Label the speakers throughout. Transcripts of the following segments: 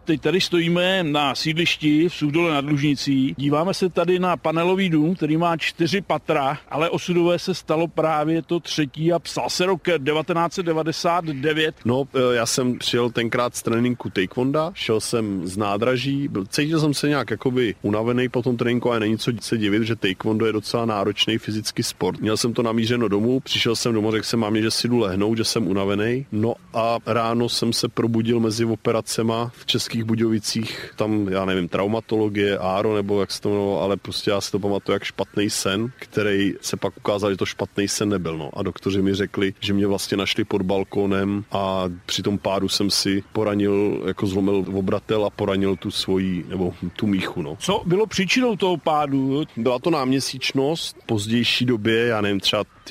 Speaker 1: teď tady stojíme na sídlišti v Suchdole nad Lužnicí. Díváme se tady na panelový dům, který má 4 patra, ale osudové se stalo právě to třetí a psal se rok 1999.
Speaker 2: No, já jsem přijel tenkrát z tréninku taekwonda, šel jsem z nádraží, cítil jsem se nějak jakoby unavený po tom tréninku, ale není co se divit, že taekwondo je docela náročný fyzický sport. Měl jsem to namířeno domů, přišel jsem domů, řekl jsem mámě, že si jdu lehnout, že jsem unavený. No a ráno jsem se probudil mezi operacema v Českých Budějovicích, tam, já nevím, traumatologie, áro, nebo jak se to jmenovalo, ale prostě já si to pamatuju jak špatný sen, který se pak ukázal, že to špatný sen nebyl. No. A doktoři mi řekli, že mě vlastně našli pod balkónem a při tom pádu jsem si poranil, jako zlomil obratel a poranil tu svoji, nebo tu míchu. No.
Speaker 1: Co bylo příčinou toho pádu?
Speaker 2: Byla to náměsíčnost, v pozdější době, já nevím,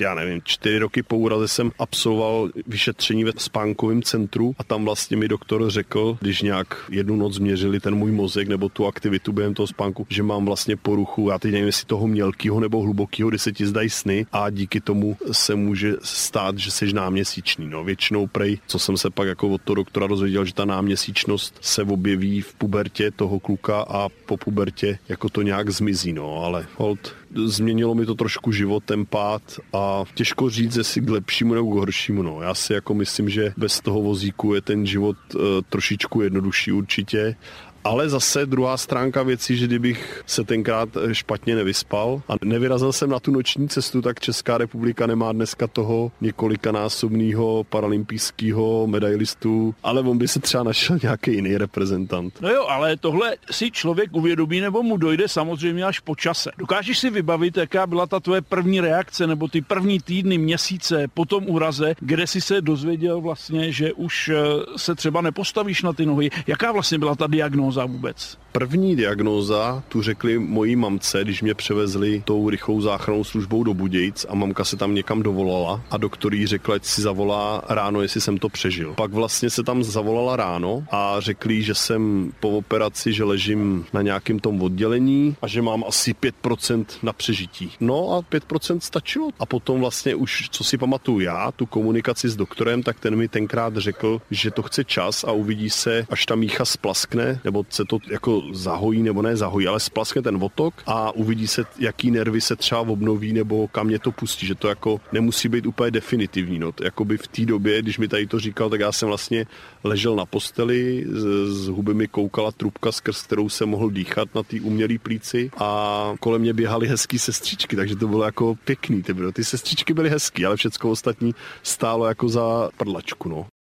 Speaker 2: 4 roky po úraze jsem absolvoval vyšetření ve spánkovém centru a tam vlastně mi doktor řekl, když nějak jednu noc změřili ten můj mozek nebo tu aktivitu během toho spánku, že mám vlastně poruchu, já teď nevím, jestli toho mělkýho nebo hlubokýho, kdy se ti zdají sny a díky tomu se může stát, že jsi náměsíčný. No, většinou prej, co jsem se pak jako od toho doktora dozvěděl, že ta náměsíčnost se objeví v pubertě toho kluka a po pubertě jako to nějak zmizí, no, ale hold, změnilo mi to trošku život, ten pád a těžko říct, jestli k lepšímu nebo k horšímu, no. Já si jako myslím, že bez toho vozíku je ten život trošičku jednodušší určitě. Ale zase druhá stránka věcí, že kdybych se tenkrát špatně nevyspal a nevyrazil jsem na tu noční cestu, tak Česká republika nemá dneska toho několikanásobného paralympijského medailistu, ale on by se třeba našel nějaký jiný reprezentant.
Speaker 1: No jo, ale tohle si člověk uvědomí nebo mu dojde samozřejmě až po čase. Dokážeš si vybavit, jaká byla ta tvoje první reakce nebo ty první týdny, měsíce po tom úraze, kde jsi se dozvěděl vlastně, že už se třeba nepostavíš na ty nohy? Jaká vlastně byla ta diagnóza vůbec?
Speaker 2: První diagnóza tu řekli mojí mamce, když mě převezli tou rychlou záchrannou službou do Budějic a mamka se tam někam dovolala a doktor jí řekl, ať si zavolá ráno, jestli jsem to přežil. Pak vlastně se tam zavolala ráno a řekli, že jsem po operaci, že ležím na nějakém tom oddělení a že mám asi 5% na přežití. No a 5% stačilo. A potom vlastně už, co si pamatuju já, tu komunikaci s doktorem, tak ten mi tenkrát řekl, že to chce čas a uvidí se, až ta mícha splaskne, nebo se to jako zahojí nebo ne zahojí, ale splaskne ten otok a uvidí se, jaký nervy se třeba obnoví nebo kam mě to pustí, že to jako nemusí být úplně definitivní. No. Jakoby v té době, když mi tady to říkal, tak já jsem vlastně ležel na posteli, z huby mi koukala trubka, skrz kterou jsem mohl dýchat na té umělý plíci a kolem mě běhaly hezký sestřičky, takže to bylo jako pěkný. Ty sestřičky byly hezký, ale všecko ostatní stálo jako za prdlačku. No.